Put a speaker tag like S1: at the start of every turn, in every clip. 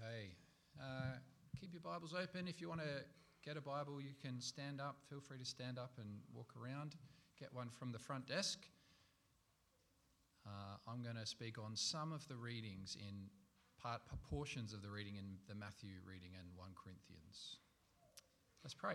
S1: Okay. Keep your Bibles open. If you want to get a Bible, you can stand up. Feel free to stand up and walk around. Get one from the front desk. I'm going to speak on some of the readings in portions of the reading in the Matthew reading and 1 Corinthians. Let's pray.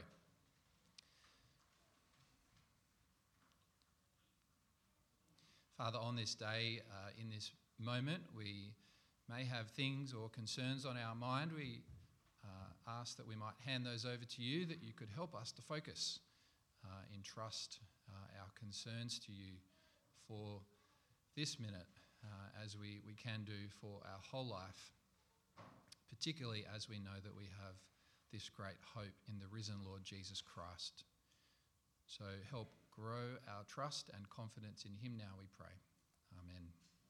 S1: Father, on this day, in this moment, we may have things or concerns on our mind. We ask that we might hand those over to you, that you could help us to focus, entrust our concerns to you for this minute, as we can do for our whole life, particularly as we know that we have this great hope in the risen Lord Jesus Christ. So help grow our trust and confidence in him now, we pray. Amen.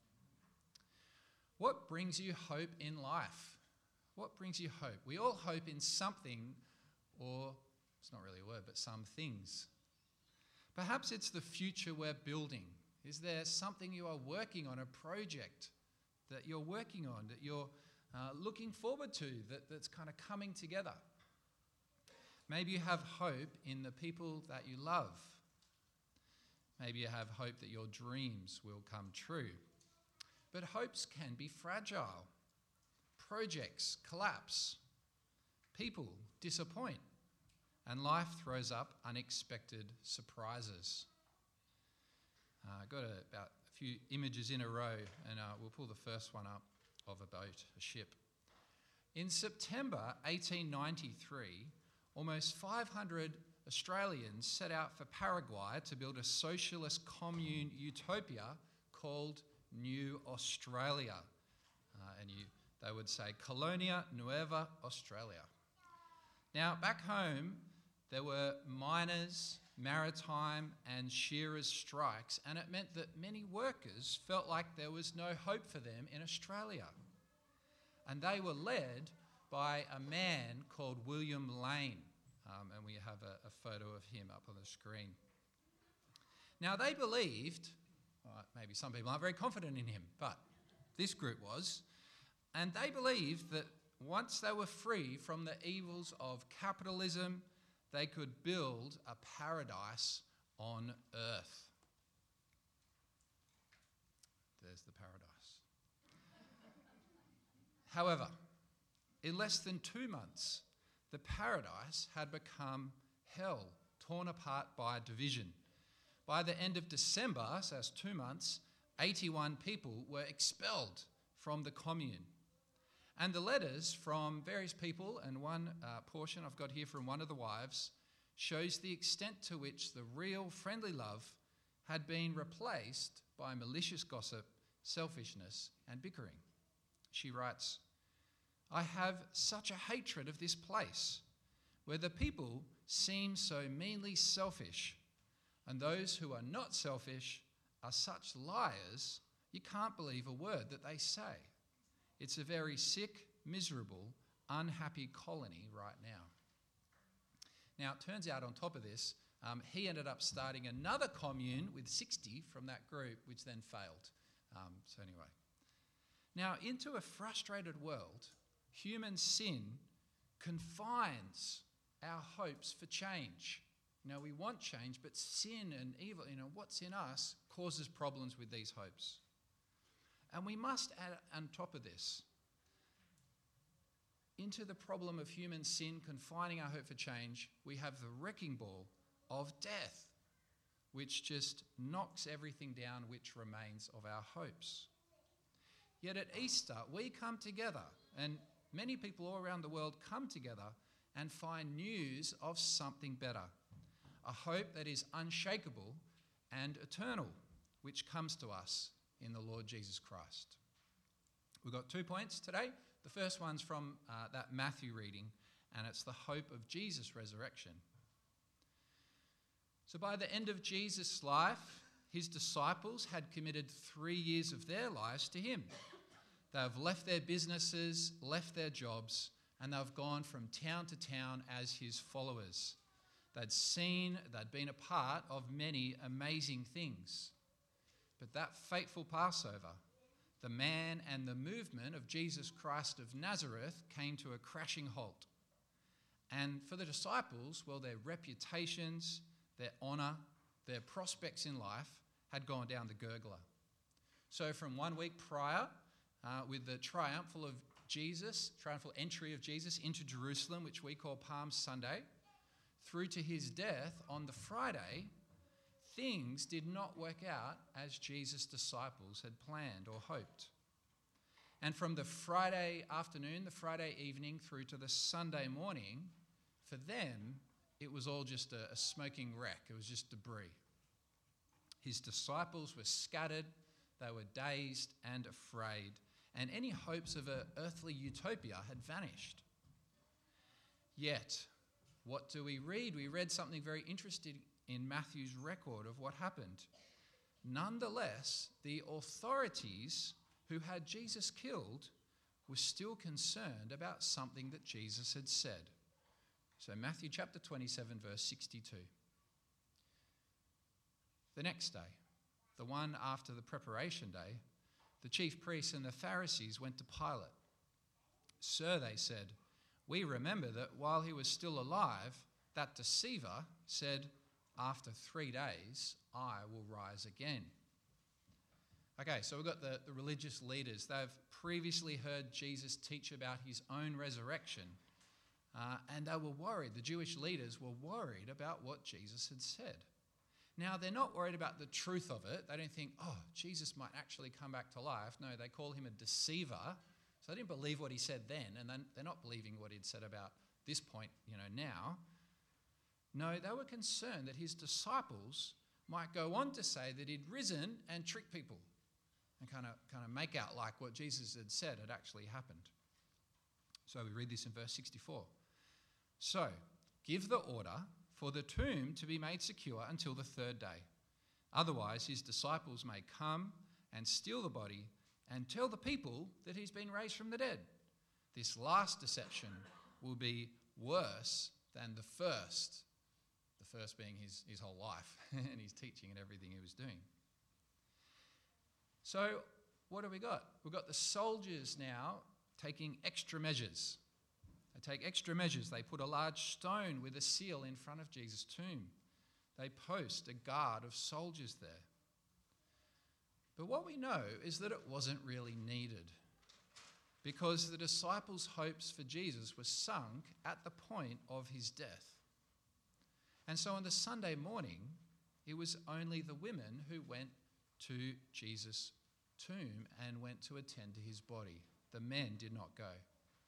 S1: What brings you hope in life? What brings you hope? We all hope in something, or it's not really a word, but some things. Perhaps it's the future we're building. Is there something you are working on, a project that you're working on, that you're looking forward to, that's kind of coming together? Maybe you have hope in the people that you love. Maybe you have hope that your dreams will come true. But hopes can be fragile. Projects collapse. People disappoint. And life throws up unexpected surprises. I've got about a few images in a row, and we'll pull the first one up of a boat, a ship. In September 1893, almost 500 Australians set out for Paraguay to build a socialist commune utopia called New Australia. They would say Colonia Nueva Australia. Now, back home, there were miners', maritime and shearers' strikes, and it meant that many workers felt like there was no hope for them in Australia. And they were led by a man called William Lane. And we have a photo of him up on the screen. Now, they believed, maybe some people aren't very confident in him, but this group was, and they believed that once they were free from the evils of capitalism, they could build a paradise on earth. There's the paradise. However, in less than 2 months, the paradise had become hell, torn apart by division. By the end of December, so that's 2 months, 81 people were expelled from the commune. And the letters from various people, and one portion I've got here from one of the wives, shows the extent to which the real friendly love had been replaced by malicious gossip, selfishness, and bickering. She writes, "I have such a hatred of this place, where the people seem so meanly selfish, and those who are not selfish are such liars, you can't believe a word that they say. It's a very sick, miserable, unhappy colony right now." Now, it turns out on top of this, he ended up starting another commune with 60 from that group, which then failed. So anyway. Now, into a frustrated world, human sin confines our hopes for change. We want change, but sin and evil, what's in us causes problems with these hopes. And we must add on top of this, into the problem of human sin confining our hope for change, we have the wrecking ball of death, which just knocks everything down which remains of our hopes. Yet at Easter, we come together, and many people all around the world come together and find news of something better, a hope that is unshakable and eternal, which comes to us in the Lord Jesus Christ. We've got 2 points today. The first one's from that Matthew reading, and it's the hope of Jesus' resurrection. So by the end of Jesus' life, his disciples had committed 3 years of their lives to him. They've left their businesses, left their jobs, and they've gone from town to town as his followers. They'd been a part of many amazing things. But that fateful Passover, the man and the movement of Jesus Christ of Nazareth came to a crashing halt. And for the disciples, well, their reputations, their honour, their prospects in life had gone down the gurgler. So from 1 week prior, with the triumphal entry of Jesus into Jerusalem, which we call Palm Sunday, through to his death on the Friday, things did not work out as Jesus' disciples had planned or hoped. And from the Friday afternoon, the Friday evening, through to the Sunday morning, for them, it was all just a smoking wreck. It was just debris. His disciples were scattered, they were dazed and afraid, and any hopes of an earthly utopia had vanished. Yet, what do we read? We read something very interesting in Matthew's record of what happened. Nonetheless, the authorities who had Jesus killed were still concerned about something that Jesus had said. So Matthew chapter 27, verse 62. The next day, the one after the preparation day, the chief priests and the Pharisees went to Pilate. "Sir," they said, "we remember that while he was still alive, that deceiver said, 'After 3 days, I will rise again.'" Okay, so we've got the religious leaders. They've previously heard Jesus teach about his own resurrection, and they were worried. The Jewish leaders were worried about what Jesus had said. Now, they're not worried about the truth of it. They don't think, Jesus might actually come back to life. No, they call him a deceiver. So they didn't believe what he said then, and then they're not believing what he'd said about this point, now. No, they were concerned that his disciples might go on to say that he'd risen and trick people and kind of make out like what Jesus had said had actually happened. So we read this in verse 64. "So, give the order for the tomb to be made secure until the 3rd day. Otherwise, his disciples may come and steal the body and tell the people that he's been raised from the dead. This last deception will be worse than the first being his whole life and his teaching and everything he was doing." So what do we got? We've got the soldiers now taking extra measures. They take extra measures. They put a large stone with a seal in front of Jesus' tomb. They post a guard of soldiers there. But what we know is that it wasn't really needed, because the disciples' hopes for Jesus were sunk at the point of his death. And so on the Sunday morning, it was only the women who went to Jesus' tomb and went to attend to his body. The men did not go.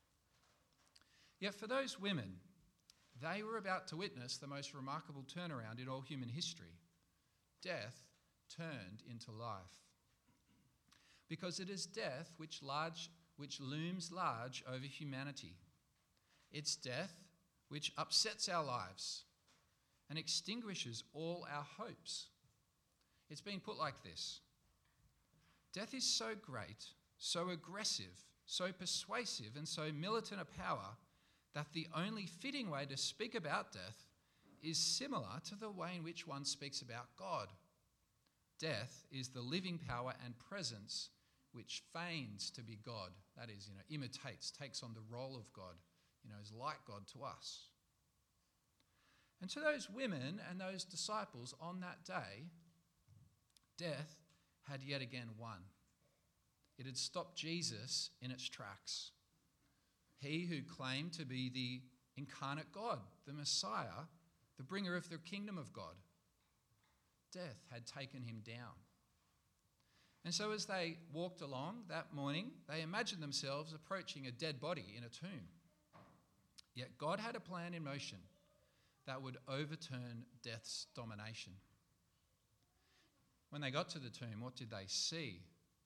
S1: Yet for those women, they were about to witness the most remarkable turnaround in all human history. Death turned into life. Because it is death which looms large over humanity. It's death which upsets our lives and extinguishes all our hopes. It's been put like this: death is so great, so aggressive, so persuasive, and so militant a power that the only fitting way to speak about death is similar to the way in which one speaks about God. Death is the living power and presence which feigns to be God. That is, imitates, takes on the role of God, is like God to us. And to those women and those disciples on that day, death had yet again won. It had stopped Jesus in its tracks. He who claimed to be the incarnate God, the Messiah, the bringer of the kingdom of God. Death had taken him down. And so as they walked along that morning, they imagined themselves approaching a dead body in a tomb. Yet God had a plan in motion that would overturn death's domination. When they got to the tomb, what did they see?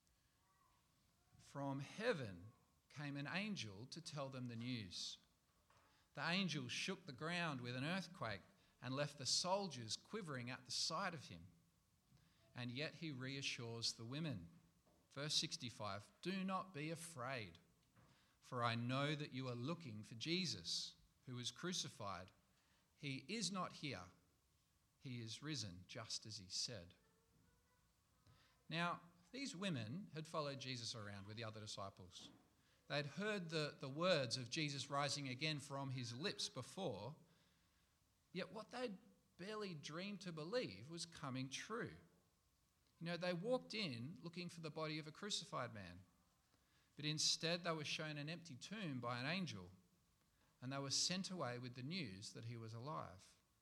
S1: From heaven came an angel to tell them the news. The angel shook the ground with an earthquake and left the soldiers quivering at the sight of him. And yet he reassures the women. Verse 65, "Do not be afraid, for I know that you are looking for Jesus, who was crucified. He is not here. He is risen, just as he said." Now, These women had followed Jesus around with the other disciples. They'd heard the words of Jesus rising again from his lips before, yet what they'd barely dreamed to believe was coming true. They walked in looking for the body of a crucified man, but instead they were shown an empty tomb by an angel, and they were sent away with the news that he was alive.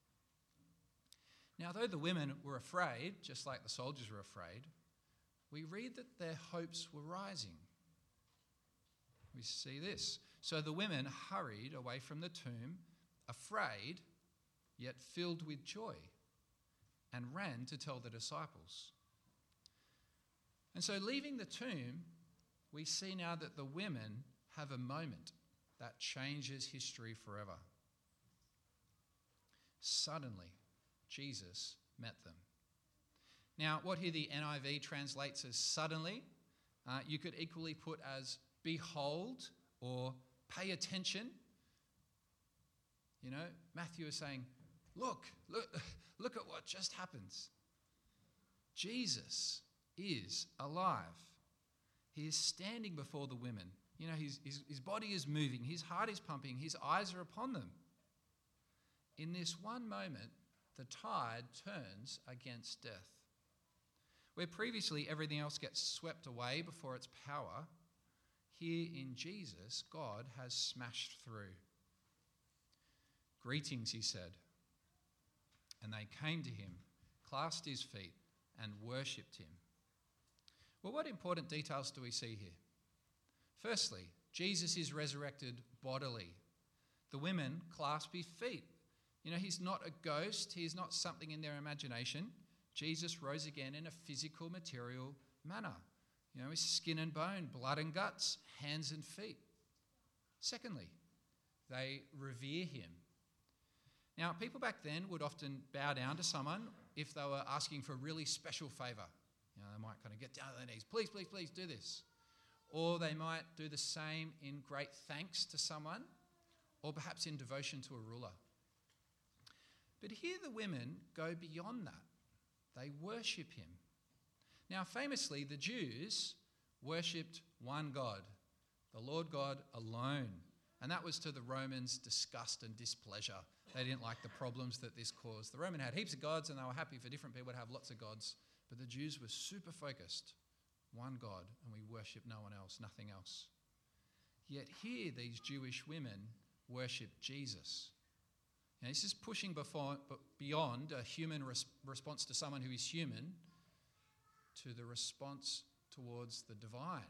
S1: Now, though the women were afraid, just like the soldiers were afraid, we read that their hopes were rising. We see this. So the women hurried away from the tomb, afraid, yet filled with joy, and ran to tell the disciples. And so leaving the tomb, we see now that the women have a moment that changes history forever. Suddenly, Jesus met them. Now, what here the NIV translates as suddenly, you could equally put as behold or pay attention. Matthew is saying, look at what just happens. Jesus is alive. He is standing before the women. His body is moving, his heart is pumping, his eyes are upon them. In this one moment, the tide turns against death. Where previously everything else gets swept away before its power, here in Jesus, God has smashed through. Greetings, he said. And they came to him, clasped his feet, and worshipped him. Well, what important details do we see here? Firstly, Jesus is resurrected bodily. The women clasp his feet. He's not a ghost. He's not something in their imagination. Jesus rose again in a physical, material manner. His skin and bone, blood and guts, hands and feet. Secondly, they revere him. Now, people back then would often bow down to someone if they were asking for a really special favour. They might kind of get down on their knees, please, please, please do this. Or they might do the same in great thanks to someone, or perhaps in devotion to a ruler. But here the women go beyond that. They worship him. Now, famously, the Jews worshipped one God, the Lord God alone. And that was to the Romans' disgust and displeasure. They didn't like the problems that this caused. The Roman had heaps of gods, and they were happy for different people to have lots of gods. But the Jews were super focused. One God, and we worship no one else, nothing else. Yet here, these Jewish women worship Jesus. Now, this is pushing beyond a human response to someone who is human to the response towards the divine.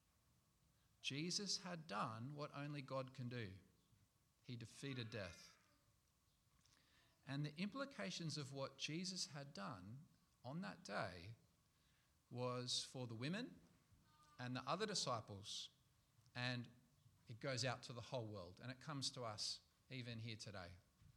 S1: Jesus had done what only God can do. He defeated death. And the implications of what Jesus had done on that day was for the women and the other disciples, and it goes out to the whole world, and it comes to us even here today.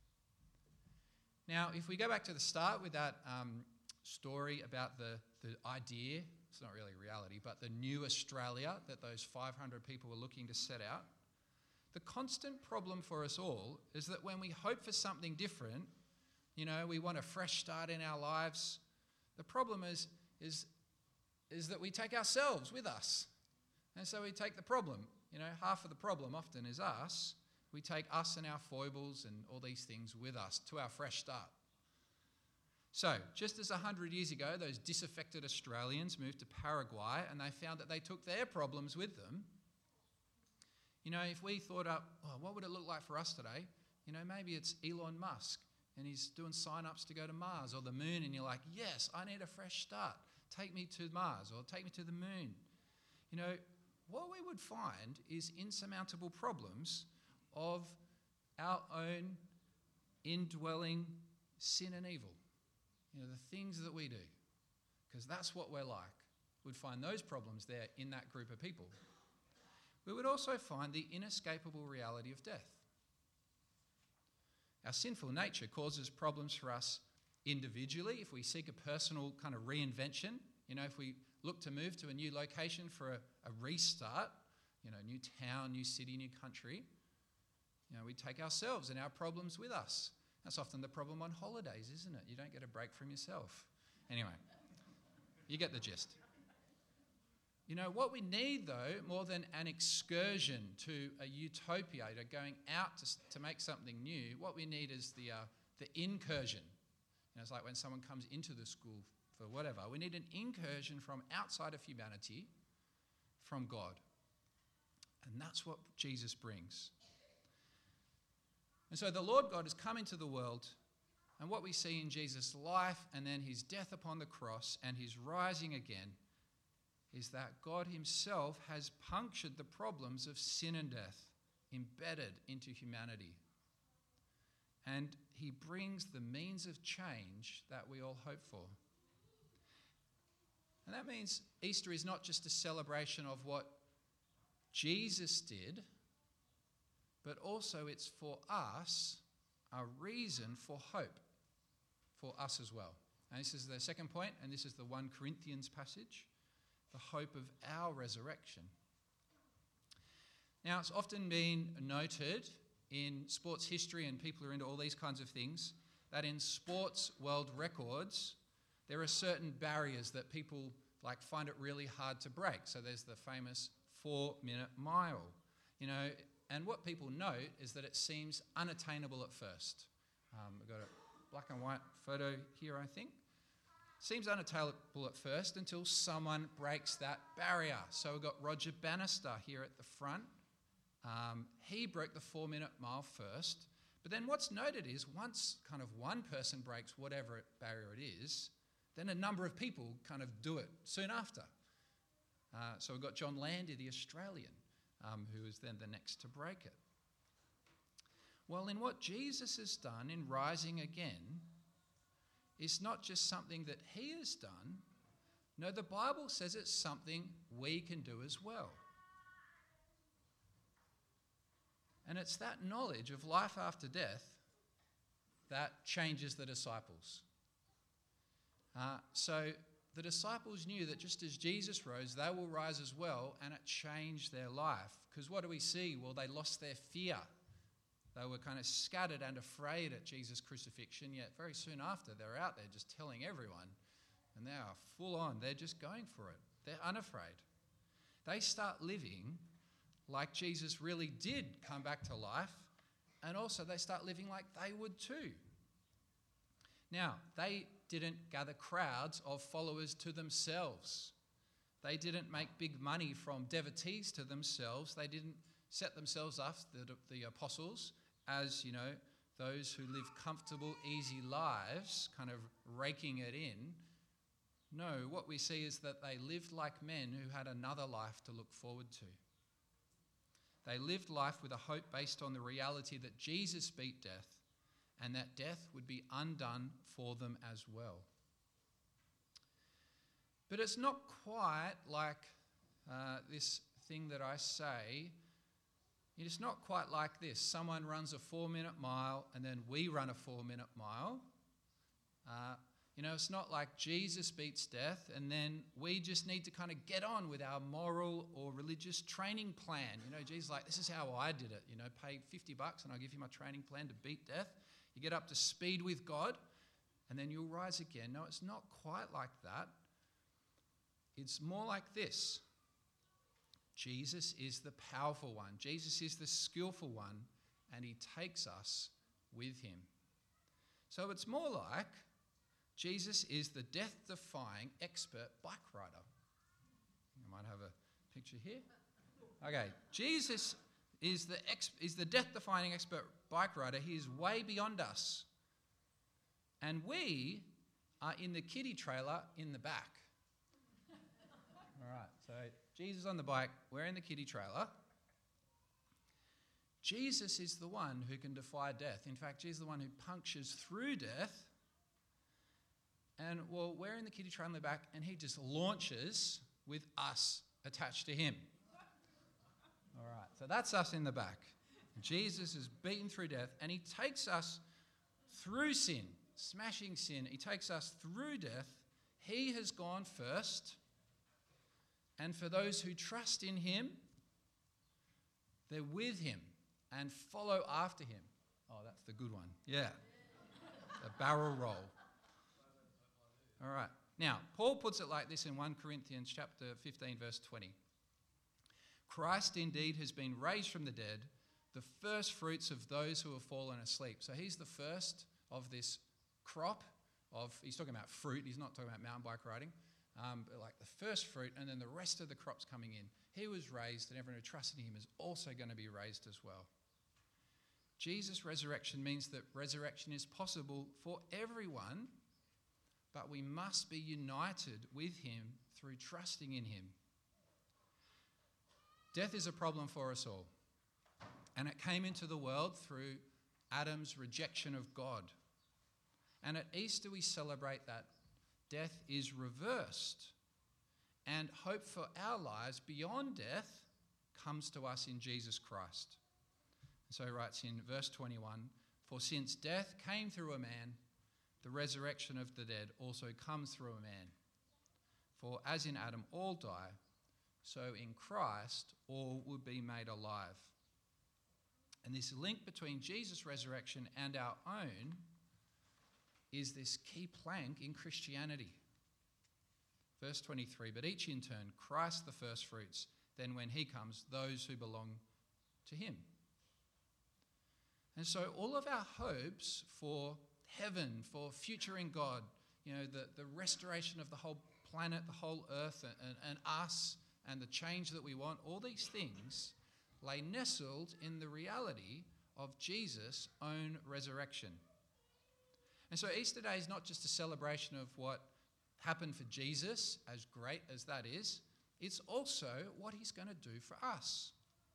S1: Now, if we go back to the start with that story about the idea, it's not really reality, but the new Australia that those 500 people were looking to set out, the constant problem for us all is that when we hope for something different, we want a fresh start in our lives, the problem is that we take ourselves with us. And so we take the problem. Half of the problem often is us. We take us and our foibles and all these things with us to our fresh start. So, just as 100 years ago, those disaffected Australians moved to Paraguay and they found that they took their problems with them, if we thought up, what would it look like for us today? Maybe it's Elon Musk and he's doing sign-ups to go to Mars or the moon, and you're like, yes, I need a fresh start. Take me to Mars or take me to the moon. What we would find is insurmountable problems of our own indwelling sin and evil. The things that we do, because that's what we're like. We'd find those problems there in that group of people. We would also find the inescapable reality of death. Our sinful nature causes problems for us individually if we seek a personal kind of reinvention. If we look to move to a new location for a restart, new town, new city, new country, we take ourselves and our problems with us. That's often the problem on holidays, isn't it? You don't get a break from yourself. Anyway, you get the gist. You know, what we need, though, more than an excursion to a utopia, to going out to make something new, what we need is the incursion. You know, it's like when someone comes into the school for whatever. We need an incursion from outside of humanity, from God. And that's what Jesus brings. And so the Lord God has come into the world, and what we see in Jesus' life and then his death upon the cross and his rising again is that God himself has punctured the problems of sin and death embedded into humanity. And he brings the means of change that we all hope for. And that means Easter is not just a celebration of what Jesus did, but also it's for us a reason for hope for us as well. And this is the second point, and this is the 1 Corinthians passage, the hope of our resurrection. Now, it's often been noted in sports history, and people are into all these kinds of things, that in sports world records, there are certain barriers that people find it really hard to break. So there's the famous 4-minute mile, you know, and what people note is that it seems unattainable at first. We've got a black and white photo here, I think. Seems unattainable at first until someone breaks that barrier. So we've got Roger Bannister here at the front. He broke the 4-minute mile first. But then what's noted is once kind of one person breaks whatever barrier it is, then a number of people kind of do it soon after. So we've got John Landy, the Australian, who is then the next to break it. Well, in what Jesus has done in rising again, it's not just something that he has done. No, the Bible says it's something we can do as well. And it's that knowledge of life after death that changes the disciples. So the disciples knew that just as Jesus rose, they will rise as well, and it changed their life. Because what do we see? Well, they lost their fear. They were kind of scattered and afraid at Jesus' crucifixion, yet very soon after, they're out there just telling everyone, and they are full on. They're just going for it. They're unafraid. They start living like Jesus really did come back to life, and also they start living like they would too. Now, they didn't gather crowds of followers to themselves. They didn't make big money from devotees to themselves. They didn't set themselves up, the apostles, as, you know, those who live comfortable, easy lives, kind of raking it in. No, what we see is that they lived like men who had another life to look forward to. They lived life with a hope based on the reality that Jesus beat death, and that death would be undone for them as well. But it's not quite like this thing that I say. It's not quite like this. Someone runs a 4-minute mile and then we run a 4-minute mile. It's not like Jesus beats death and then we just need to kind of get on with our moral or religious training plan. Jesus is like, this is how I did it. Pay $50 and I'll give you my training plan to beat death. You get up to speed with God and then you'll rise again. No, it's not quite like that. It's more like this. Jesus is the powerful one. Jesus is the skillful one, and he takes us with him. So it's more like Jesus is the death-defying expert bike rider. I might have a picture here. Okay, Jesus is the death-defying expert bike rider. He is way beyond us. And we are in the kiddie trailer in the back. All right, so Jesus on the bike, we're in the kiddie trailer. Jesus is the one who can defy death. In fact, Jesus is the one who punctures through death. And, well, we're in the kiddie trailer in the back, and he just launches with us attached to him. All right, so that's us in the back. Jesus is beaten through death, and he takes us through sin, smashing sin. He takes us through death. He has gone first. And for those who trust in him, they're with him and follow after him. Oh, that's the good one. Yeah. A barrel roll. All right. Now, Paul puts it like this in 1 Corinthians chapter 15, verse 20. Christ indeed has been raised from the dead, the first fruits of those who have fallen asleep. So he's the first of this crop of, he's talking about fruit, he's not talking about mountain bike riding, but like the first fruit, and then the rest of the crops coming in. He was raised, and everyone who trusts in him is also going to be raised as well. Jesus' resurrection means that resurrection is possible for everyone, but we must be united with him through trusting in him. Death is a problem for us all, and it came into the world through Adam's rejection of God. And at Easter we celebrate that death is reversed, and hope for our lives beyond death comes to us in Jesus Christ. And so he writes in verse 21, "For since death came through a man, the resurrection of the dead also comes through a man. For as in Adam all die, so in Christ all will be made alive." And this link between Jesus' resurrection and our own is this key plank in Christianity. Verse 23, "But each in turn, Christ the first fruits, then when he comes, those who belong to him." And so all of our hopes for heaven, for future in God, the restoration of the whole planet, the whole earth, and us, and the change that we want, all these things lay nestled in the reality of Jesus' own resurrection. And so Easter Day is not just a celebration of what happened for Jesus, as great as that is, it's also what he's going to do for us.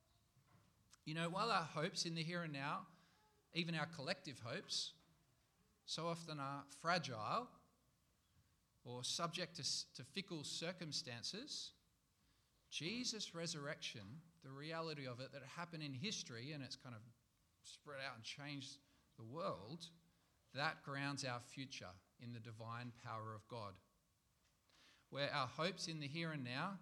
S1: While our hopes in the here and now, even our collective hopes, so often are fragile or subject to fickle circumstances, Jesus' resurrection, the reality of it that happened in history and it's kind of spread out and changed the world, that grounds our future in the divine power of God. Where our hopes in the here and now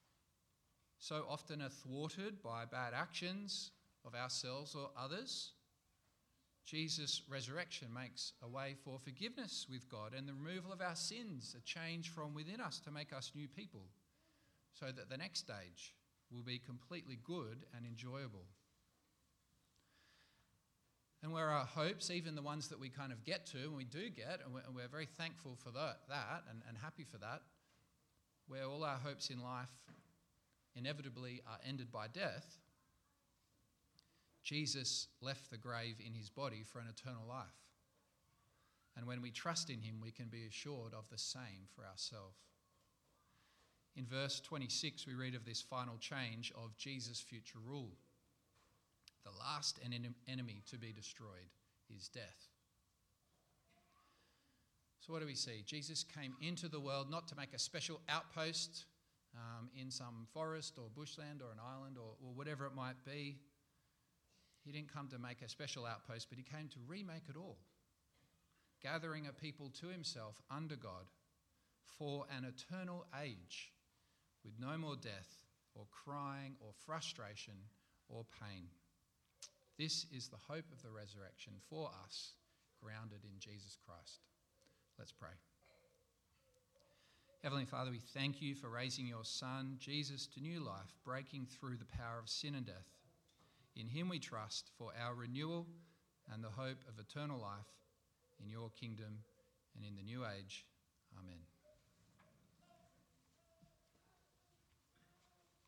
S1: so often are thwarted by bad actions of ourselves or others, Jesus' resurrection makes a way for forgiveness with God and the removal of our sins, a change from within us to make us new people, so that the next stage will be completely good and enjoyable. And where our hopes, even the ones that we kind of get to, and we do get, and we're very thankful for that and happy for that, where all our hopes in life inevitably are ended by death, Jesus left the grave in his body for an eternal life. And when we trust in him, we can be assured of the same for ourselves. In verse 26, we read of this final change of Jesus' future rule. The last enemy to be destroyed is death. So what do we see? Jesus came into the world not to make a special outpost in some forest or bushland or an island or whatever it might be. He didn't come to make a special outpost, but he came to remake it all, gathering a people to himself under God for an eternal age with no more death or crying or frustration or pain. This is the hope of the resurrection for us, grounded in Jesus Christ. Let's pray. Heavenly Father, we thank you for raising your Son, Jesus, to new life, breaking through the power of sin and death. In him we trust for our renewal and the hope of eternal life in your kingdom and in the new age. Amen.